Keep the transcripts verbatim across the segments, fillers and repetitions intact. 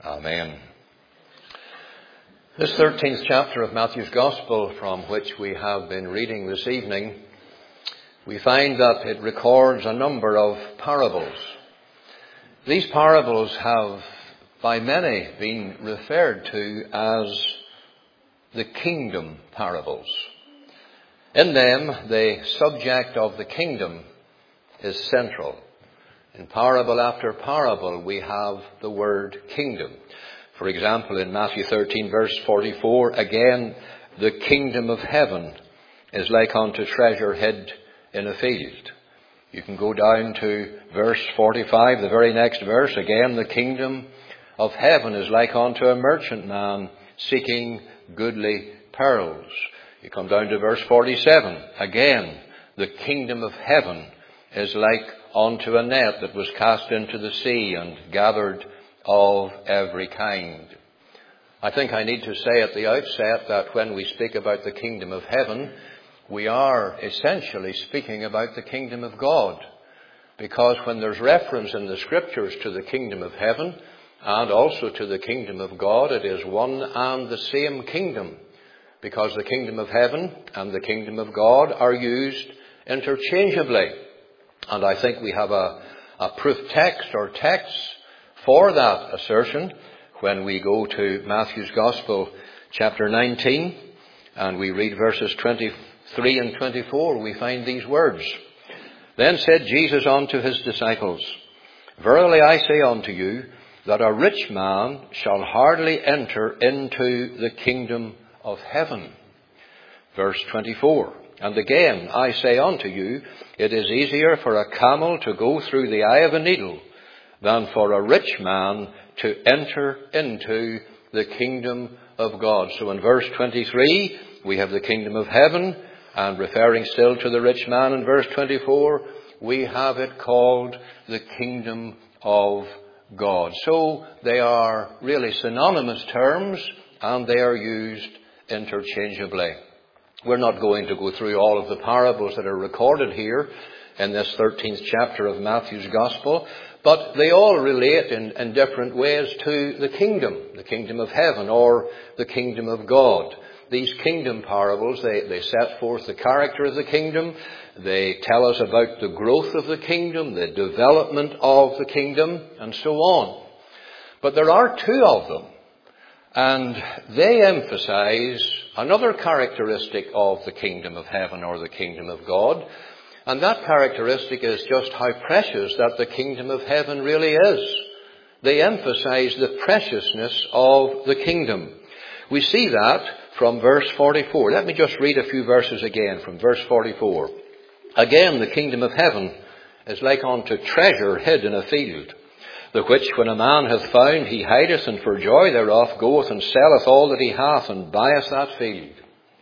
Amen. This thirteenth chapter of Matthew's Gospel, from which we have been reading this evening, we find that it records a number of parables. These parables have by many been referred to as the kingdom parables. In them, the subject of the kingdom is central. In parable after parable, we have the word kingdom. For example, in Matthew thirteen, verse forty-four, again, the kingdom of heaven is like unto treasure hid in a field. You can go down to verse forty-five, the very next verse. Again, the kingdom of heaven is like unto a merchantman seeking goodly pearls. You come down to verse forty-seven. Again, the kingdom of heaven is like unto a net that was cast into the sea and gathered of every kind. I think I need to say at the outset that when we speak about the kingdom of heaven, we are essentially speaking about the kingdom of God. Because when there's reference in the scriptures to the kingdom of heaven and also to the kingdom of God, it is one and the same kingdom. Because the kingdom of heaven and the kingdom of God are used interchangeably. And I think we have a, a proof text or texts for that assertion when we go to Matthew's Gospel, chapter nineteen, and we read verses twenty-three and twenty-four. We find these words. Then said Jesus unto his disciples, Verily I say unto you, that a rich man shall hardly enter into the kingdom of heaven. Verse twenty-four. And again, I say unto you, it is easier for a camel to go through the eye of a needle than for a rich man to enter into the kingdom of God. So in verse twenty-three, we have the kingdom of heaven, and referring still to the rich man in verse twenty-four, we have it called the kingdom of God. So they are really synonymous terms, and they are used interchangeably. We're not going to go through all of the parables that are recorded here in this thirteenth chapter of Matthew's Gospel, but they all relate in, in different ways to the kingdom, the kingdom of heaven or the kingdom of God. These kingdom parables, they, they set forth the character of the kingdom. They tell us about the growth of the kingdom, the development of the kingdom, and so on. But there are two of them. And they emphasize another characteristic of the kingdom of heaven or the kingdom of God. And that characteristic is just how precious that the kingdom of heaven really is. They emphasize the preciousness of the kingdom. We see that from verse forty-four. Let me just read a few verses again from verse forty-four. Again, the kingdom of heaven is like unto treasure hid in a field, the which when a man hath found, he hideth, and for joy thereof goeth and selleth all that he hath, and buyeth that field.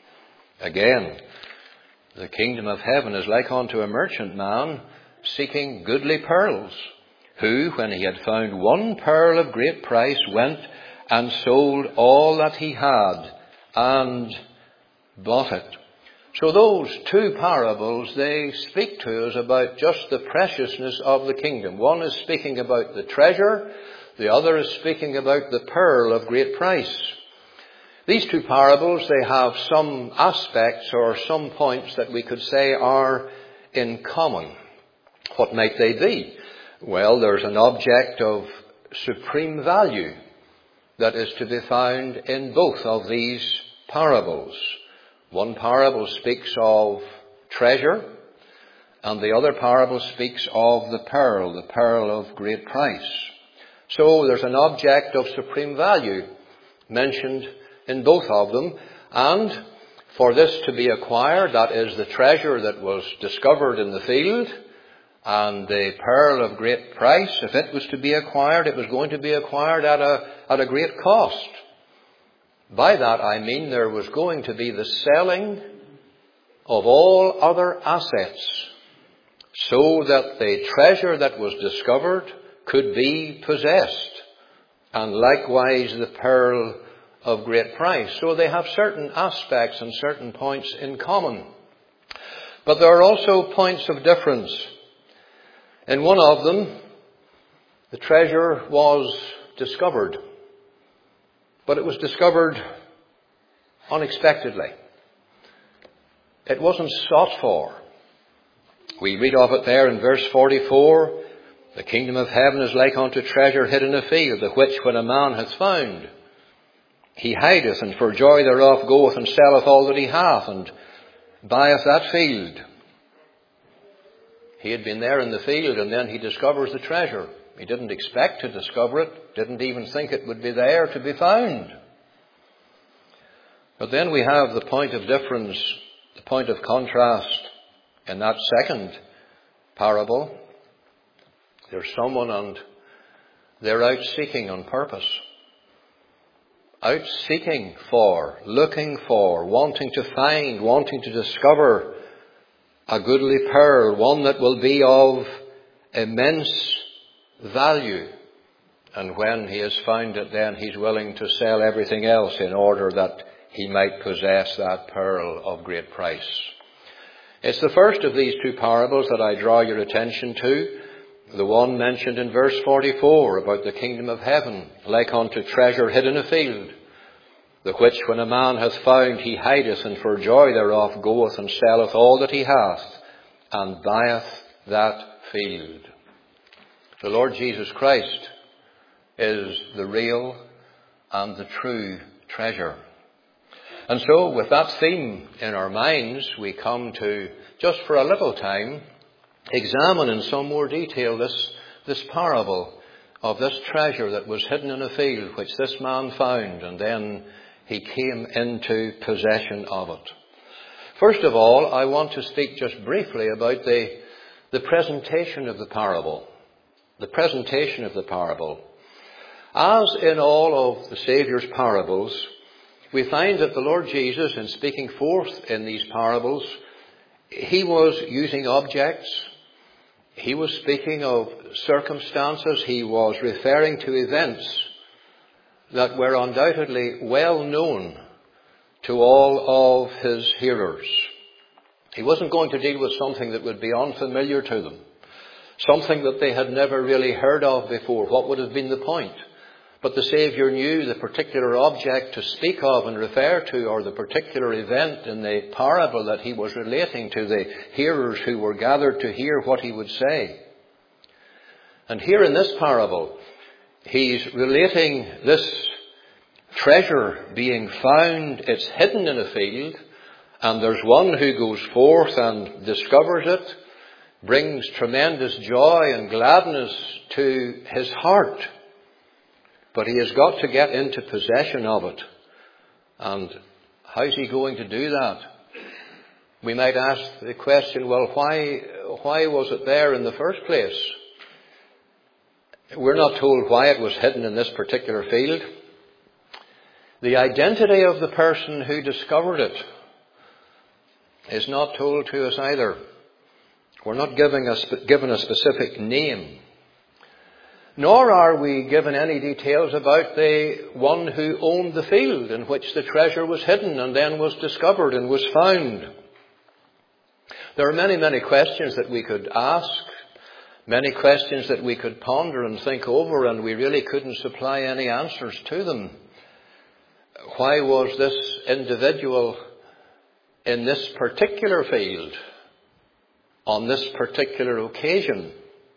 Again, the kingdom of heaven is like unto a merchantman seeking goodly pearls, who, when he had found one pearl of great price, went and sold all that he had, and bought it. So those two parables, they speak to us about just the preciousness of the kingdom. One is speaking about the treasure. The other is speaking about the pearl of great price. These two parables, they have some aspects or some points that we could say are in common. What might they be? Well, there's an object of supreme value that is to be found in both of these parables. One parable speaks of treasure, and the other parable speaks of the pearl, the pearl of great price. So there's an object of supreme value mentioned in both of them, and for this to be acquired, that is the treasure that was discovered in the field, and the pearl of great price, if it was to be acquired, it was going to be acquired at a, at a great cost. By that I mean there was going to be the selling of all other assets so that the treasure that was discovered could be possessed, and likewise the pearl of great price. So they have certain aspects and certain points in common. But there are also points of difference. In one of them, the treasure was discovered. But it was discovered unexpectedly. It wasn't sought for. We read of it there in verse forty-four. The kingdom of heaven is like unto treasure hid in a field, the which when a man hath found, he hideth, and for joy thereof goeth and selleth all that he hath, and buyeth that field. He had been there in the field, and then he discovers the treasure. He didn't expect to discover it, didn't even think it would be there to be found. But then we have the point of difference, the point of contrast in that second parable. There's someone and they're out seeking on purpose. Out seeking for, looking for, wanting to find, wanting to discover a goodly pearl, one that will be of immense value. And when he has found it, then he's willing to sell everything else in order that he might possess that pearl of great price. It's the first of these two parables that I draw your attention to. The one mentioned in verse forty-four about the kingdom of heaven, like unto treasure hid in a field, the which when a man hath found, he hideth, and for joy thereof goeth and selleth all that he hath, and buyeth that field. The Lord Jesus Christ is the real and the true treasure. And so, with that theme in our minds, we come to, just for a little time, examine in some more detail this, this parable of this treasure that was hidden in a field, which this man found, and then he came into possession of it. First of all, I want to speak just briefly about the, the presentation of the parable. The presentation of the parable. As in all of the Saviour's parables, we find that the Lord Jesus, in speaking forth in these parables, he was using objects. He was speaking of circumstances. He was referring to events that were undoubtedly well known to all of his hearers. He wasn't going to deal with something that would be unfamiliar to them, something that they had never really heard of before. What would have been the point? But the Saviour knew the particular object to speak of and refer to, or the particular event in the parable that he was relating to the hearers who were gathered to hear what he would say. And here in this parable, he's relating this treasure being found. It's hidden in a field, and there's one who goes forth and discovers it, brings tremendous joy and gladness to his heart. But he has got to get into possession of it. And how's he going to do that? We might ask the question, well, why, why was it there in the first place? We're not told why it was hidden in this particular field. The identity of the person who discovered it is not told to us either. We're not giving a, given a specific name. Nor are we given any details about the one who owned the field in which the treasure was hidden and then was discovered and was found. There are many, many questions that we could ask, many questions that we could ponder and think over, and we really couldn't supply any answers to them. Why was this individual in this particular field on this particular occasion?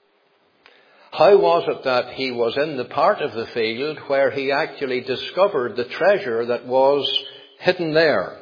How was it that he was in the part of the field where he actually discovered the treasure that was hidden there?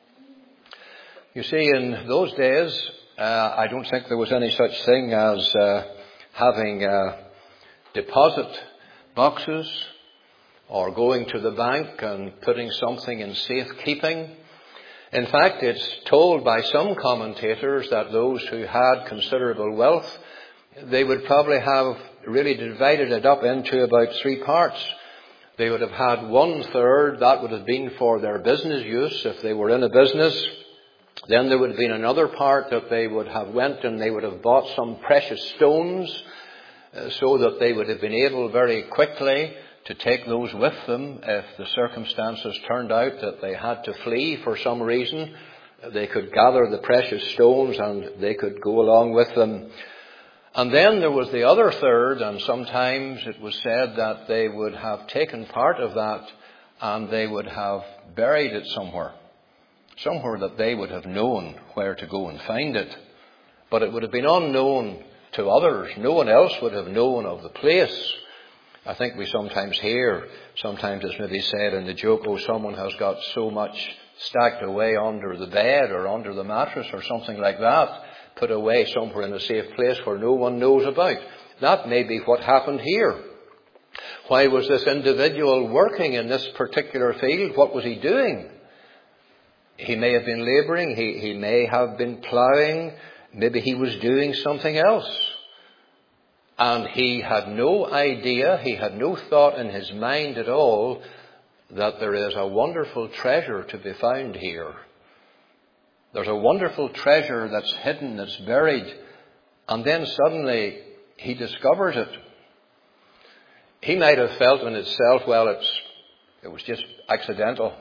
You see, in those days, uh, I don't think there was any such thing as uh, having uh, deposit boxes or going to the bank and putting something in safekeeping. In fact, it's told by some commentators that those who had considerable wealth, they would probably have really divided it up into about three parts. They would have had one third, that would have been for their business use if they were in a business. Then there would have been another part that they would have went and they would have bought some precious stones uh, so that they would have been able very quickly to take those with them if the circumstances turned out that they had to flee for some reason. They could gather the precious stones and they could go along with them. And then there was the other third, and sometimes it was said that they would have taken part of that and they would have buried it somewhere. Somewhere that they would have known where to go and find it. But it would have been unknown to others. No one else would have known of the place. I think we sometimes hear, sometimes it's maybe said in the joke, oh, someone has got so much stacked away under the bed or under the mattress or something like that, put away somewhere in a safe place where no one knows about. That may be what happened here. Why was this individual working in this particular field? What was he doing? He may have been labouring, he, he may have been ploughing, maybe he was doing something else. And he had no idea, he had no thought in his mind at all that there is a wonderful treasure to be found here. There's a wonderful treasure that's hidden, that's buried, and then suddenly he discovers it. He might have felt in itself, well, it's, it was just accidental.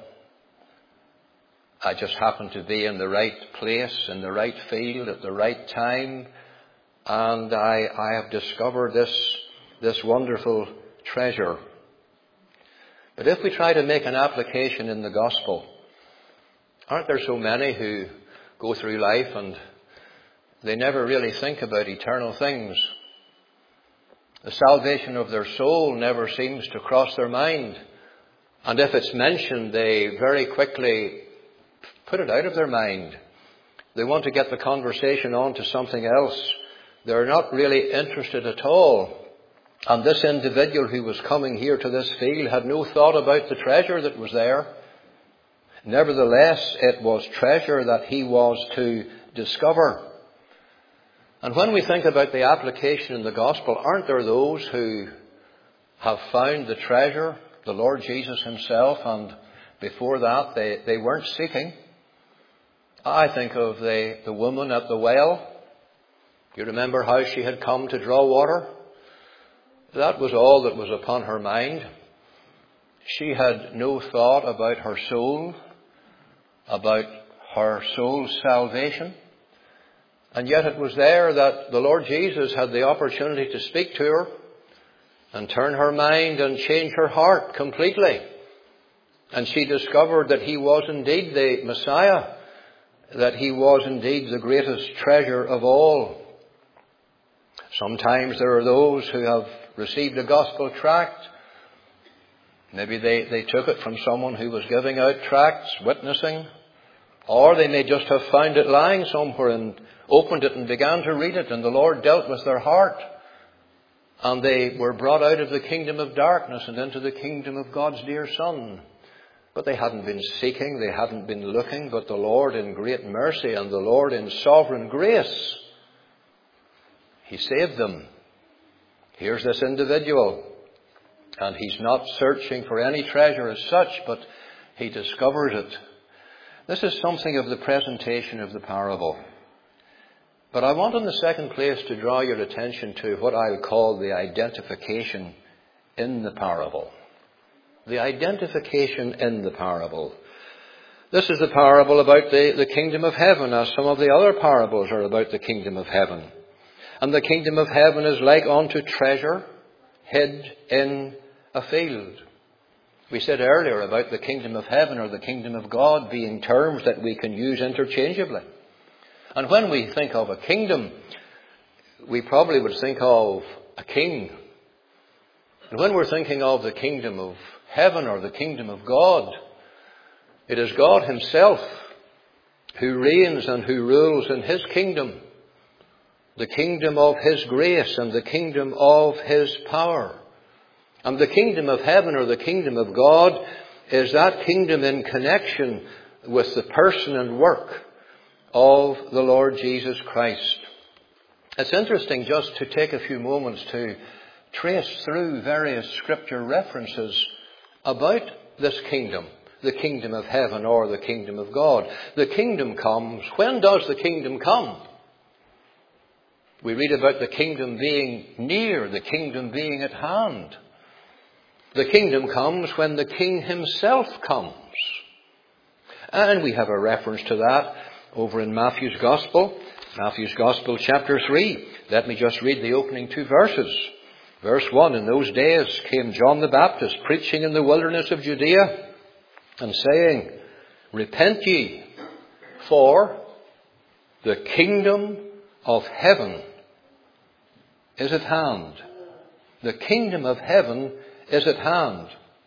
I just happened to be in the right place, in the right field, at the right time, and I, I have discovered this, this wonderful treasure. But if we try to make an application in the gospel, aren't there so many who go through life and they never really think about eternal things? The salvation of their soul never seems to cross their mind. And if it's mentioned, they very quickly put it out of their mind. They want to get the conversation on to something else. They're not really interested at all. And this individual who was coming here to this field had no thought about the treasure that was there. Nevertheless, it was treasure that he was to discover. And when we think about the application in the gospel, aren't there those who have found the treasure, the Lord Jesus himself, and before that they, they weren't seeking? I think of the, the woman at the well. You remember how she had come to draw water? That was all that was upon her mind. She had no thought about her soul, about her soul's salvation. And yet it was there that the Lord Jesus had the opportunity to speak to her and turn her mind and change her heart completely. And she discovered that he was indeed the Messiah, that he was indeed the greatest treasure of all. Sometimes there are those who have received a gospel tract. Maybe they, they took it from someone who was giving out tracts, witnessing. Or they may just have found it lying somewhere and opened it and began to read it, and the Lord dealt with their heart. And they were brought out of the kingdom of darkness and into the kingdom of God's dear Son. But they hadn't been seeking, they hadn't been looking, but the Lord in great mercy and the Lord in sovereign grace, he saved them. Here's this individual, and he's not searching for any treasure as such, but he discovers it. This is something of the presentation of the parable. But I want in the second place to draw your attention to what I'll call the identification in the parable. The identification in the parable. This is the parable about the, the kingdom of heaven, as some of the other parables are about the kingdom of heaven. And the kingdom of heaven is like unto treasure hid in a field. We said earlier about the kingdom of heaven or the kingdom of God being terms that we can use interchangeably. And when we think of a kingdom, we probably would think of a king. And when we're thinking of the kingdom of heaven or the kingdom of God, it is God himself who reigns and who rules in his kingdom. The kingdom of his grace and the kingdom of his power. And the kingdom of heaven or the kingdom of God is that kingdom in connection with the person and work of the Lord Jesus Christ. It's interesting just to take a few moments to trace through various scripture references about this kingdom, the kingdom of heaven or the kingdom of God. The kingdom comes. When does the kingdom come? We read about the kingdom being near, the kingdom being at hand. The kingdom comes when the king himself comes. And we have a reference to that over in Matthew's Gospel. Matthew's Gospel chapter three. Let me just read the opening two verses. Verse one, in those days came John the Baptist preaching in the wilderness of Judea and saying, Repent ye, for the kingdom of heaven is at hand. The kingdom of heaven is at hand.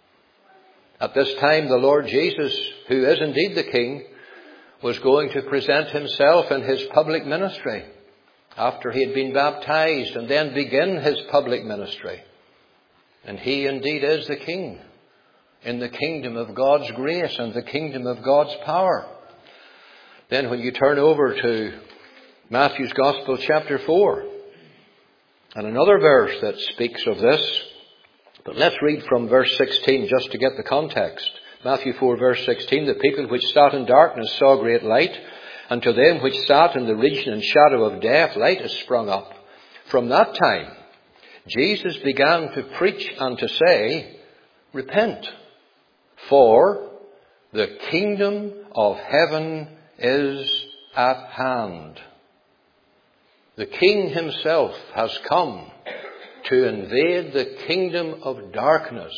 At this time, the Lord Jesus, who is indeed the King, was going to present himself in his public ministry after he had been baptized, and then begin his public ministry. And he indeed is the King in the kingdom of God's grace and the kingdom of God's power. Then when you turn over to Matthew's Gospel chapter four, and another verse that speaks of this, but let's read from verse sixteen just to get the context. Matthew four verse sixteen, the people which sat in darkness saw great light, and to them which sat in the region and shadow of death light is sprung up. From that time Jesus began to preach and to say, Repent, for the kingdom of heaven is at hand. The King himself has come to invade the kingdom of darkness.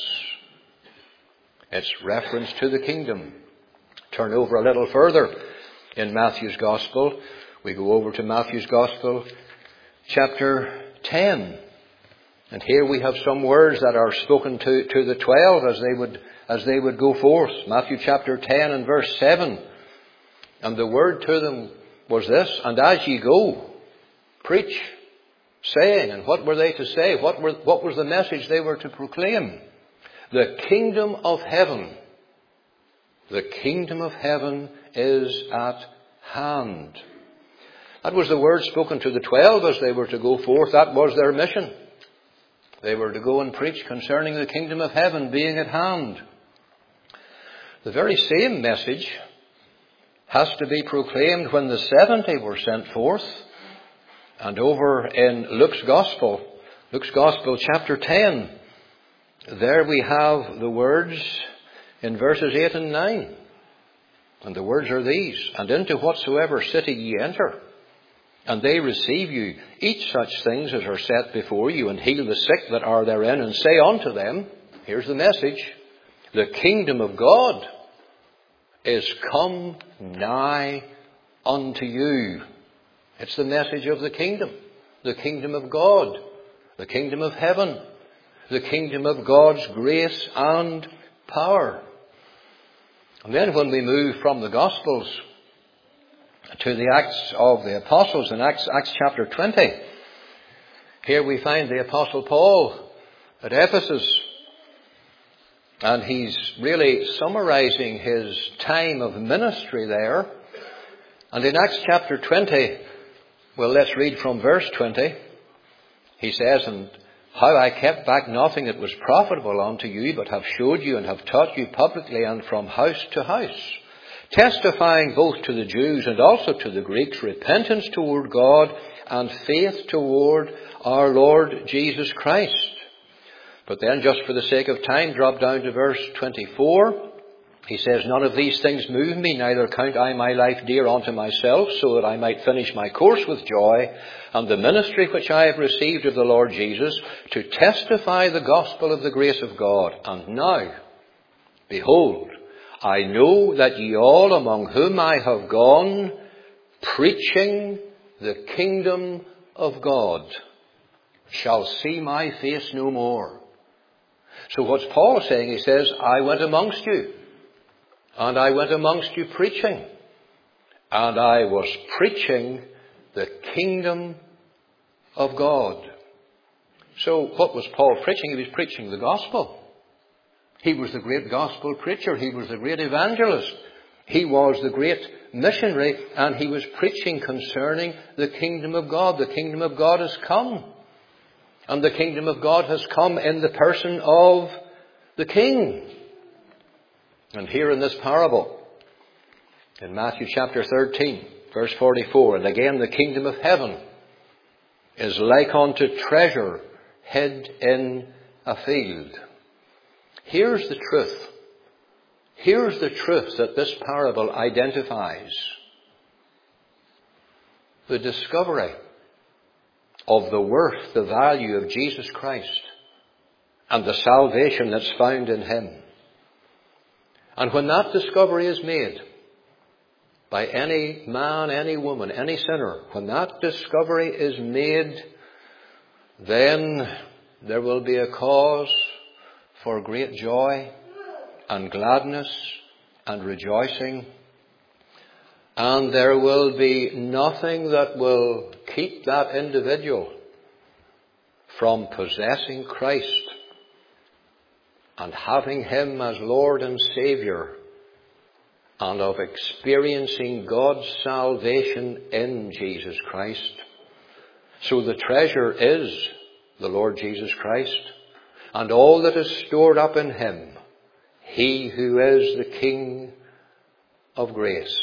It's reference to the kingdom. Turn over a little further in Matthew's Gospel. We go over to Matthew's Gospel, chapter ten. And here we have some words that are spoken to, to the twelve as they would as they would go forth. Matthew chapter ten and verse seven. And the word to them was this, And as ye go, preach, saying. And what were they to say? What were what was the message they were to proclaim? The kingdom of heaven. The kingdom of heaven is at hand. That was the word spoken to the twelve as they were to go forth. That was their mission. They were to go and preach concerning the kingdom of heaven being at hand. The very same message has to be proclaimed when the seventy were sent forth. And over in Luke's Gospel, Luke's Gospel chapter ten, there we have the words in verses eight and nine. And the words are these, And into whatsoever city ye enter, and they receive you, eat such things as are set before you, and heal the sick that are therein, and say unto them, here's the message, The kingdom of God is come nigh unto you. It's the message of the kingdom. The kingdom of God. The kingdom of heaven. The kingdom of God's grace and power. And then when we move from the Gospels to the Acts of the Apostles in Acts, Acts chapter twenty, here we find the Apostle Paul at Ephesus. And he's really summarizing his time of ministry there. And in Acts chapter twenty, well, let's read from verse twenty. He says, And how I kept back nothing that was profitable unto you, but have showed you and have taught you publicly and from house to house, testifying both to the Jews and also to the Greeks, repentance toward God and faith toward our Lord Jesus Christ. But then, just for the sake of time, drop down to verse twenty-four. He says, None of these things move me, neither count I my life dear unto myself, so that I might finish my course with joy, and the ministry which I have received of the Lord Jesus, to testify the gospel of the grace of God. And now, behold, I know that ye all among whom I have gone, preaching the kingdom of God, shall see my face no more. So what's Paul saying? He says, I went amongst you. And I went amongst you preaching. And I was preaching the kingdom of God. So what was Paul preaching? He was preaching the gospel. He was the great gospel preacher. He was the great evangelist. He was the great missionary. And he was preaching concerning the kingdom of God. The kingdom of God has come. And the kingdom of God has come in the person of the King. And here in this parable, in Matthew chapter thirteen, verse forty-four, And again the kingdom of heaven is like unto treasure hid in a field. Here's the truth. Here's the truth that this parable identifies. The discovery of the worth, the value of Jesus Christ and the salvation that's found in him. And when that discovery is made by any man, any woman, any sinner, when that discovery is made, then there will be a cause for great joy and gladness and rejoicing. And there will be nothing that will keep that individual from possessing Christ and having Him as Lord and Saviour, and of experiencing God's salvation in Jesus Christ. So the treasure is the Lord Jesus Christ, and all that is stored up in Him, He who is the King of grace.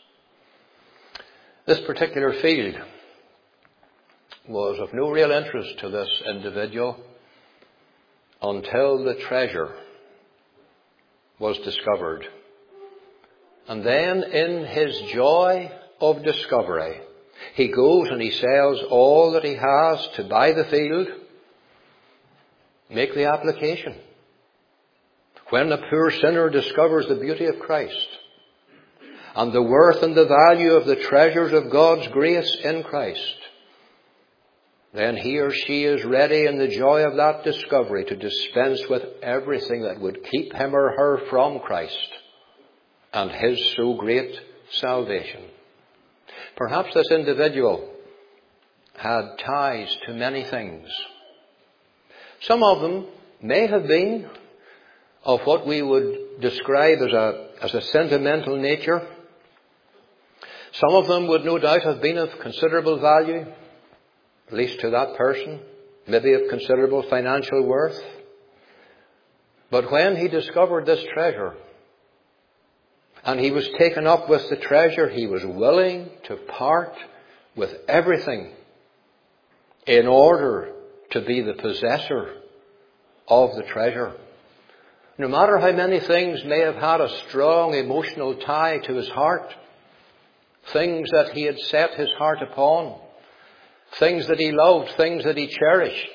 This particular field was of no real interest to this individual until the treasure was discovered. And then in his joy of discovery, he goes and he sells all that he has to buy the field, make the application. When a poor sinner discovers the beauty of Christ and the worth and the value of the treasures of God's grace in Christ, then he or she is ready in the joy of that discovery to dispense with everything that would keep him or her from Christ and His so great salvation. Perhaps this individual had ties to many things. Some of them may have been of what we would describe as a, as a sentimental nature. Some of them would no doubt have been of considerable value, at least to that person, maybe of considerable financial worth. But when he discovered this treasure, and he was taken up with the treasure, he was willing to part with everything in order to be the possessor of the treasure. No matter how many things may have had a strong emotional tie to his heart, things that he had set his heart upon, things that he loved, things that he cherished.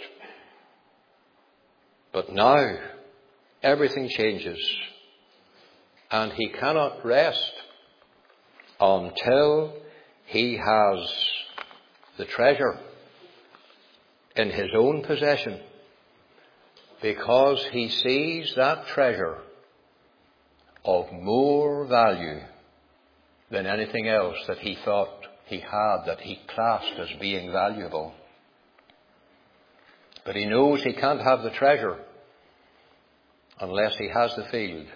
But now, everything changes. And he cannot rest until he has the treasure in his own possession, because he sees that treasure of more value than anything else that he thought he had, that he classed as being valuable. But he knows he can't have the treasure unless he has the field.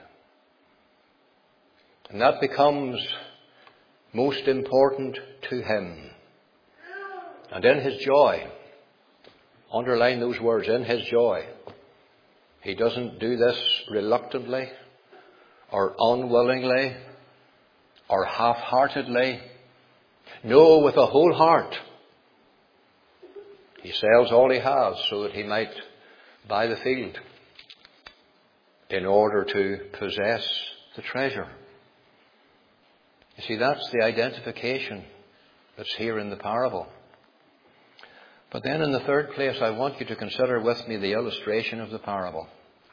And that becomes most important to him. And in his joy, underline those words, in his joy, he doesn't do this reluctantly or unwillingly or half-heartedly. No, with a whole heart. He sells all he has so that he might buy the field in order to possess the treasure. You see, that's the identification that's here in the parable. But then in the third place, I want you to consider with me the illustration of the parable.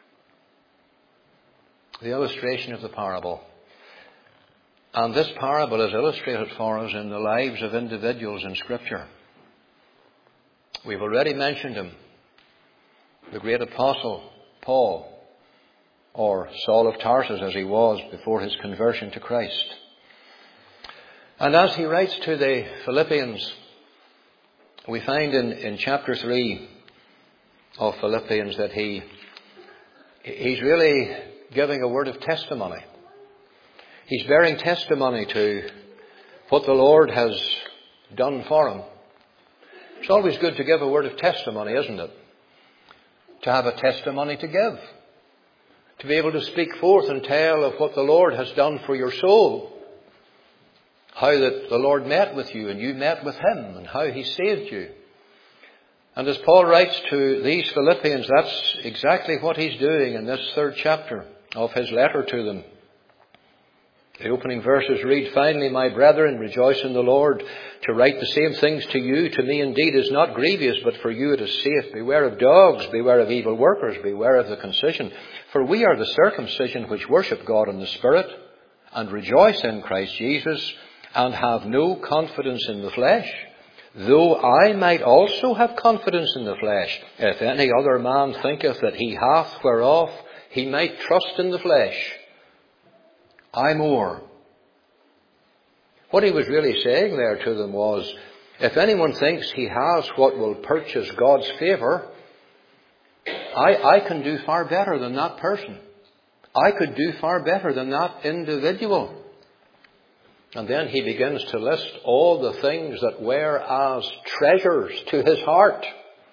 The illustration of the parable. And this parable is illustrated for us in the lives of individuals in Scripture. We've already mentioned him, the great apostle Paul, or Saul of Tarsus as he was before his conversion to Christ. And as he writes to the Philippians, we find in, in chapter three of Philippians that he he's really giving a word of testimony. He's bearing testimony to what the Lord has done for him. It's always good to give a word of testimony, isn't it? To have a testimony to give. To be able to speak forth and tell of what the Lord has done for your soul. How that the Lord met with you and you met with Him, and how He saved you. And as Paul writes to these Philippians, that's exactly what he's doing in this third chapter of his letter to them. The opening verses read, "Finally, my brethren, rejoice in the Lord. To write the same things to you, to me indeed, is not grievous, but for you it is safe. Beware of dogs, beware of evil workers, beware of the concision. For we are the circumcision which worship God in the Spirit, and rejoice in Christ Jesus, and have no confidence in the flesh. Though I might also have confidence in the flesh, if any other man thinketh that he hath whereof he might trust in the flesh, I more." What he was really saying there to them was, if anyone thinks he has what will purchase God's favour, I, I can do far better than that person. I could do far better than that individual. And then he begins to list all the things that were as treasures to his heart.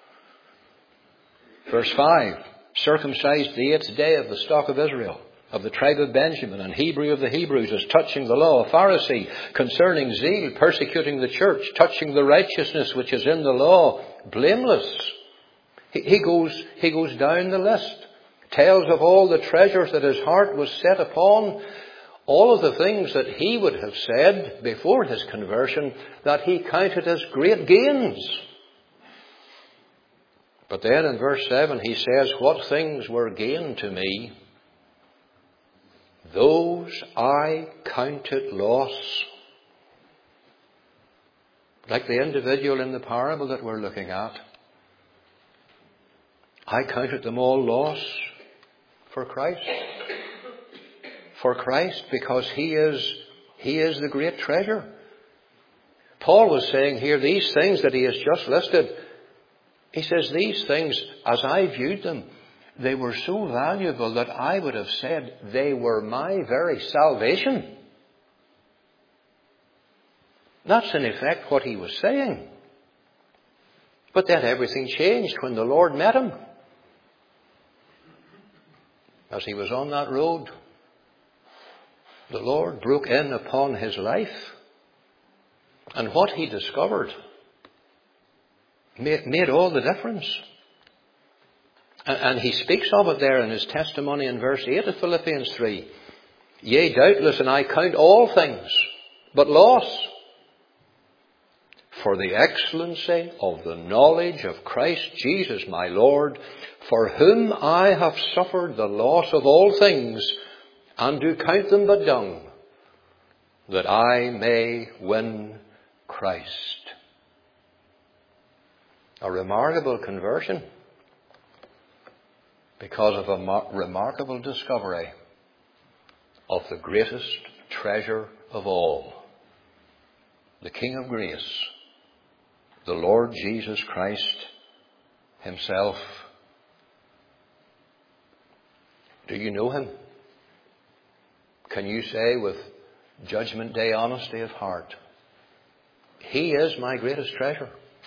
Verse five, "Circumcised the eighth day of the stock of Israel, of the tribe of Benjamin, and Hebrew of the Hebrews, as touching the law, a Pharisee, concerning zeal, persecuting the church, touching the righteousness which is in the law, blameless." He, he goes, he goes down the list, tells of all the treasures that his heart was set upon, all of the things that he would have said before his conversion that he counted as great gains. But then in verse seven he says, "What things were gain to me, those I counted loss." Like the individual in the parable that we're looking at, I counted them all loss for Christ. For Christ, because He is, He is the great treasure. Paul was saying here, these things that he has just listed, he says, these things, as I viewed them, they were so valuable that I would have said they were my very salvation. That's in effect what he was saying. But then everything changed when the Lord met him. As he was on that road, the Lord broke in upon his life. And what he discovered made, made all the difference. And, and he speaks of it there in his testimony in verse eight of Philippians three. "Yea, doubtless, and I count all things but loss, for the excellency of the knowledge of Christ Jesus my Lord, for whom I have suffered the loss of all things, and do count them but dung, that I may win Christ." A remarkable conversion because of a mar- remarkable discovery of the greatest treasure of all, the King of grace, the Lord Jesus Christ himself. Do you know him? Can you say with Judgment Day honesty of heart, he is my greatest treasure.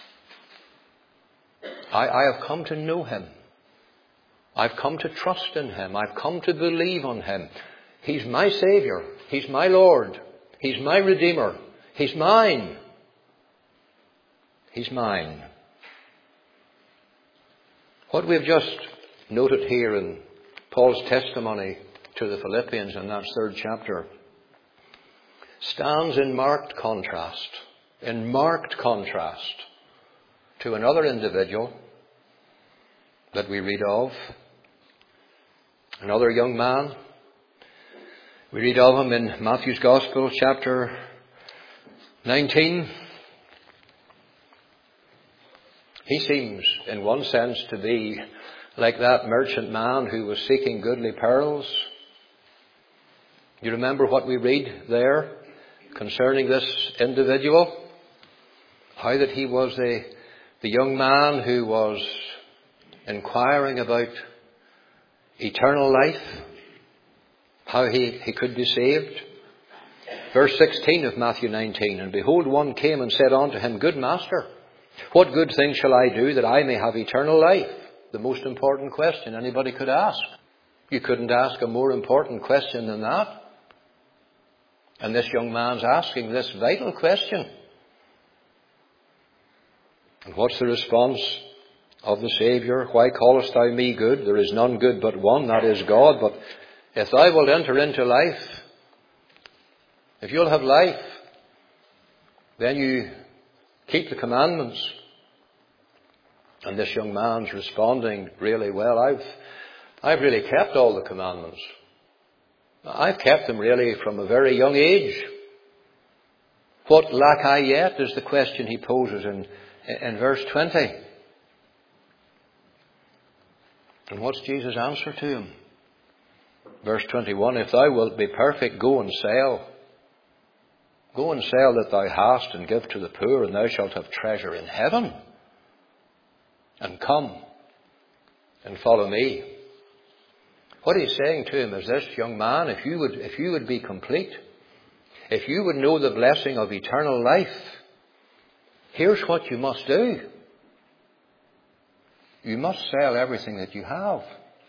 I, I have come to know him. I've come to trust in him. I've come to believe on him. He's my Saviour. He's my Lord. He's my Redeemer. He's mine. He's mine. What we've just noted here in Paul's testimony to the Philippians in that third chapter stands in marked contrast, in marked contrast to another individual that we read of, another young man. We read of him in Matthew's Gospel, chapter nineteen. He seems, in one sense, to be like that merchant man who was seeking goodly pearls. You remember what we read there concerning this individual? How that he was the, the young man who was inquiring about eternal life, how he, he could be saved. Verse sixteen of Matthew nineteen, "And behold, one came and said unto him, Good master, what good thing shall I do that I may have eternal life?" The most important question anybody could ask. You couldn't ask a more important question than that. And this young man's asking this vital question. And what's the response of the Saviour? "Why callest thou me good? There is none good but one, that is God. But if thou wilt enter into life, If you'll have life, then you keep the commandments. And this young man's responding really well. I've, I've really kept all the commandments. I've kept them really from a very young age. What lack I yet is the question he poses in, in verse twenty. And what's Jesus' answer to him? Verse twenty-one, if thou wilt be perfect, go and sell. Go and sell that thou hast and give to the poor, and thou shalt have treasure in heaven. And come and follow me. What he's saying to him is this, young man, if you would, if you would be complete, if you would know the blessing of eternal life, here's what you must do. You must sell everything that you have.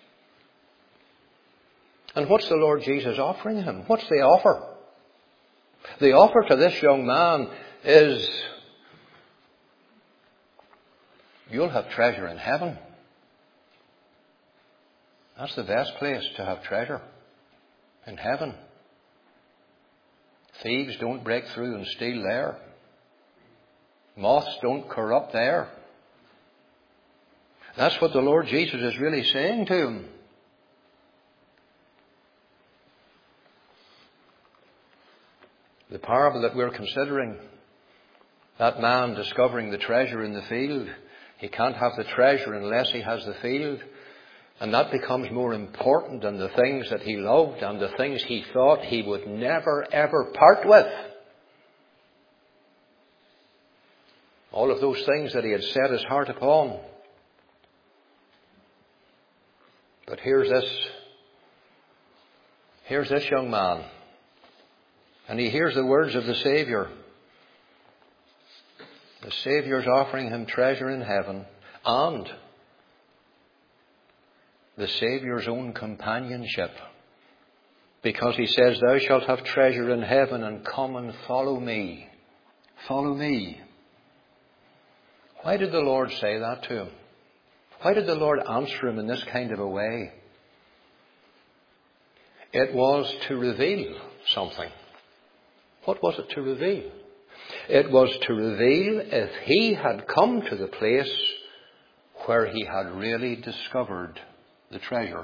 And what's the Lord Jesus offering him? What's the offer? The offer to this young man is, you'll have treasure in heaven. That's the best place to have treasure. In heaven. Thieves don't break through and steal there. Moths don't corrupt there. That's what the Lord Jesus is really saying to him. The parable that we're considering, that man discovering the treasure in the field, he can't have the treasure unless he has the field. And that becomes more important than the things that he loved and the things he thought he would never ever part with. All of those things that he had set his heart upon. But here's this, here's this young man. And he hears the words of the Saviour. The Saviour's offering him treasure in heaven and the Saviour's own companionship. Because he says, thou shalt have treasure in heaven and come and follow me. Follow me. Why did the Lord say that to him? Why did the Lord answer him in this kind of a way? It was to reveal something. What was it to reveal? It was to reveal if he had come to the place where he had really discovered the treasure.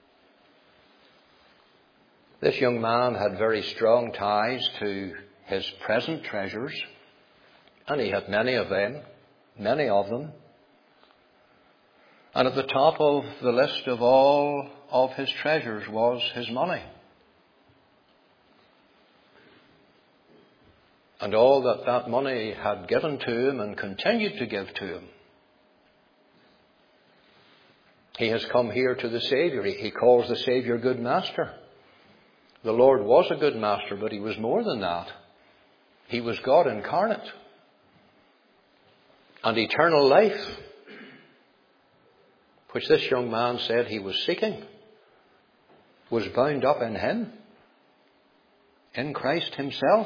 This young man had very strong ties to his present treasures, and he had many of them, many of them. And at the top of the list of all of his treasures was his money. And all that that money had given to him and continued to give to him. He has come here to the Saviour. He calls the Saviour good master. The Lord was a good master, but he was more than that. He was God incarnate. And eternal life, which this young man said he was seeking, was bound up in him, in Christ himself.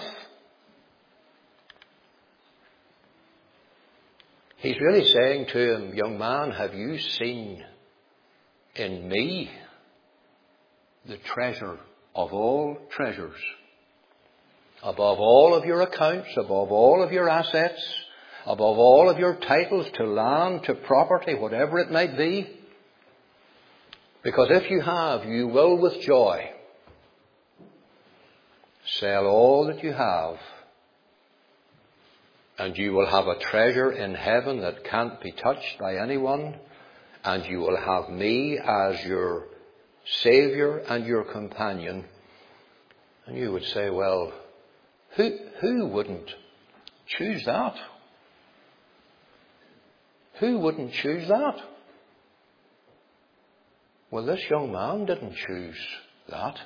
He's really saying to him, young man, have you seen in me the treasure of all treasures? Above all of your accounts, above all of your assets, above all of your titles to land, to property, whatever it might be. Because if you have, you will with joy sell all that you have, and you will have a treasure in heaven that can't be touched by anyone, and you will have me as your Saviour and your companion. And you would say, well, who, who wouldn't choose that? Who wouldn't choose that? Well, this young man didn't choose that.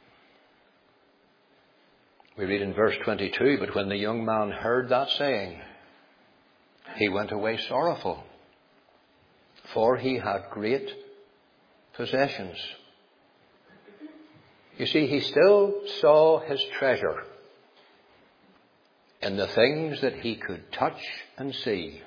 We read in verse twenty-two, but when the young man heard that saying, he went away sorrowful, for he had great possessions. You see, he still saw his treasure in the things that he could touch and see.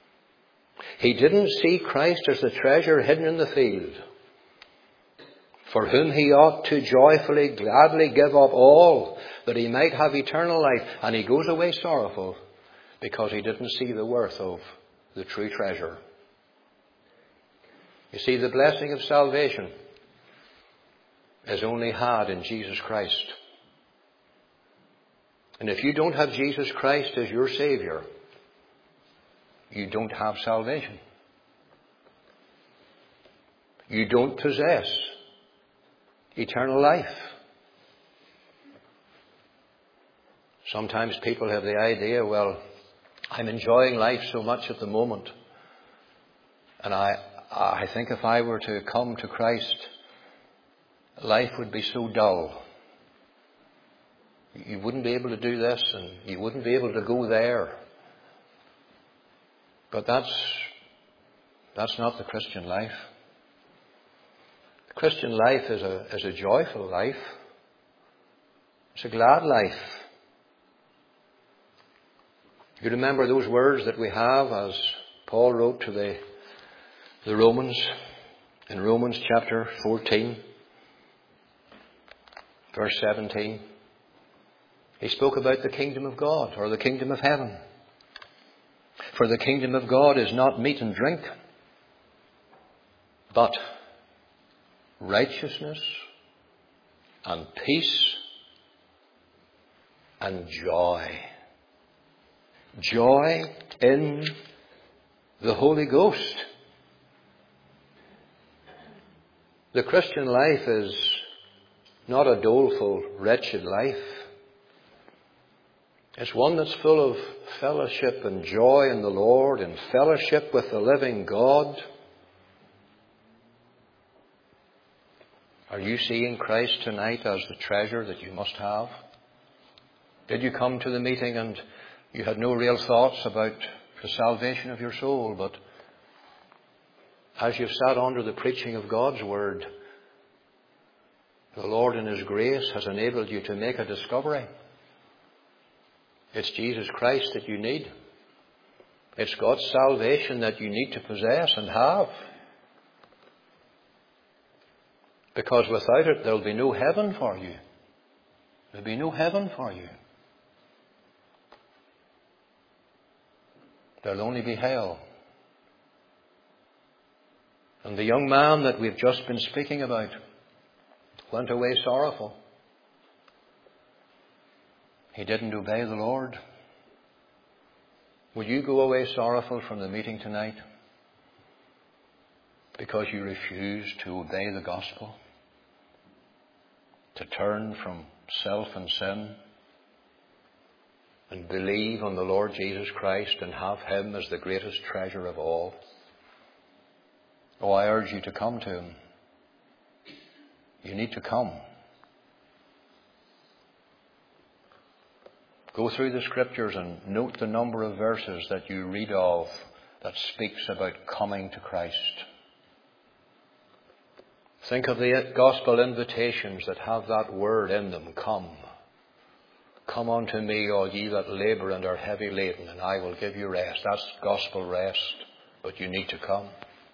He didn't see Christ as the treasure hidden in the field. for whom he ought to joyfully, gladly give up all, that he might have eternal life. And he goes away sorrowful because he didn't see the worth of the true treasure. You see, the blessing of salvation is only had in Jesus Christ. And if you don't have Jesus Christ as your Saviour, you don't have salvation. You don't possess eternal life. Sometimes people have the idea, well, I'm enjoying life so much at the moment, and I, I think if I were to come to Christ, life would be so dull. You wouldn't be able to do this, and you wouldn't be able to go there. But that's, that's not the Christian life. The Christian life is a, is a joyful life. It's a glad life. You remember those words that we have as Paul wrote to the, the Romans in Romans chapter fourteen, verse seventeen. He spoke about the kingdom of God, or the kingdom of heaven. For the kingdom of God is not meat and drink, but righteousness and peace and joy. Joy in the Holy Ghost. The Christian life is not a doleful, wretched life. It's one that's full of fellowship and joy in the Lord, and fellowship with the living God. Are you seeing Christ tonight as the treasure that you must have? Did you come to the meeting and you had no real thoughts about the salvation of your soul, but as you've sat under the preaching of God's Word, the Lord in His grace has enabled you to make a discovery. It's Jesus Christ that you need. It's God's salvation that you need to possess and have. Because without it, there'll be no heaven for you. There'll be no heaven for you. There'll only be hell. And the young man that we've just been speaking about went away sorrowful. He didn't obey the Lord. Will you go away sorrowful from the meeting tonight because you refused to obey the gospel? To turn from self and sin and believe on the Lord Jesus Christ and have Him as the greatest treasure of all? Oh, I urge you to come to Him. You need to come. Go through the Scriptures and note the number of verses that you read of that speaks about coming to Christ. Think of the gospel invitations that have that word in them, come. Come unto me, all ye that labour and are heavy laden, and I will give you rest. That's gospel rest, but you need to come.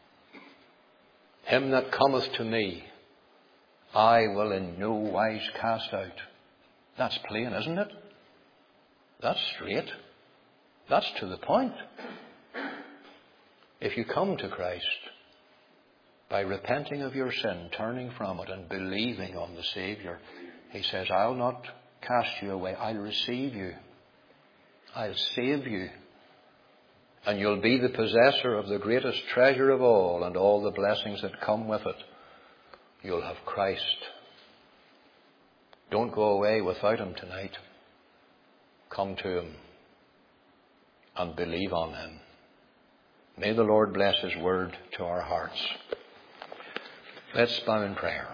Him that cometh to me, I will in no wise cast out. That's plain, isn't it? That's straight. That's to the point. If you come to Christ by repenting of your sin, turning from it and believing on the Saviour, He says, I'll not cast you away. I'll receive you. I'll save you. And you'll be the possessor of the greatest treasure of all and all the blessings that come with it. You'll have Christ. Don't go away without Him tonight. Come to Him and believe on Him. May the Lord bless His word to our hearts. Let's bow in prayer.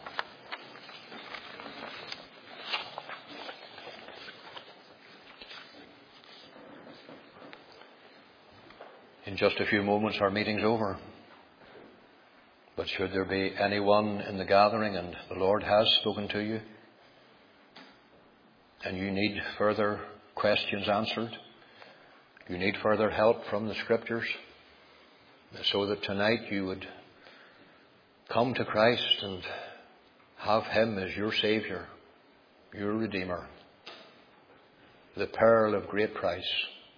In just a few moments our meeting's over. But should there be anyone in the gathering and the Lord has spoken to you, and you need further questions answered, you need further help from the Scriptures, so that tonight you would come to Christ and have him as your Saviour, your Redeemer, the pearl of great price,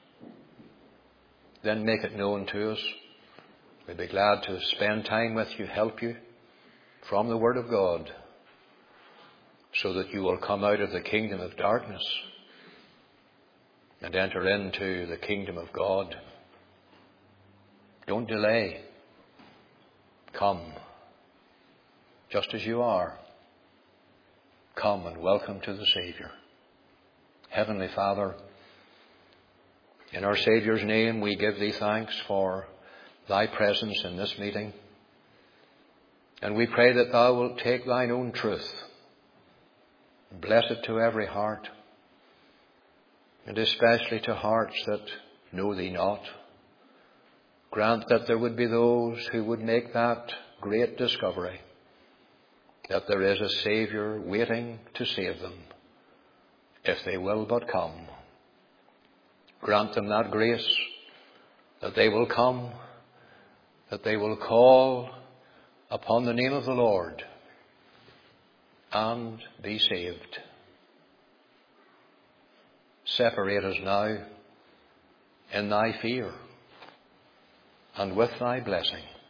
then make it known to us. We'll be glad to spend time with you, help you from the Word of God, so that you will come out of the kingdom of darkness and enter into the kingdom of God. Don't delay. Come, just as you are. Come and welcome to the Saviour. Heavenly Father, in our Saviour's name we give thee thanks for thy presence in this meeting. And we pray that thou wilt take thine own truth and bless it to every heart, and especially to hearts that know thee not. Grant that there would be those who would make that great discovery, that there is a Saviour waiting to save them, if they will but come. Grant them that grace, that they will come, that they will call upon the name of the Lord and be saved. Separate us now in thy fear and with thy blessing.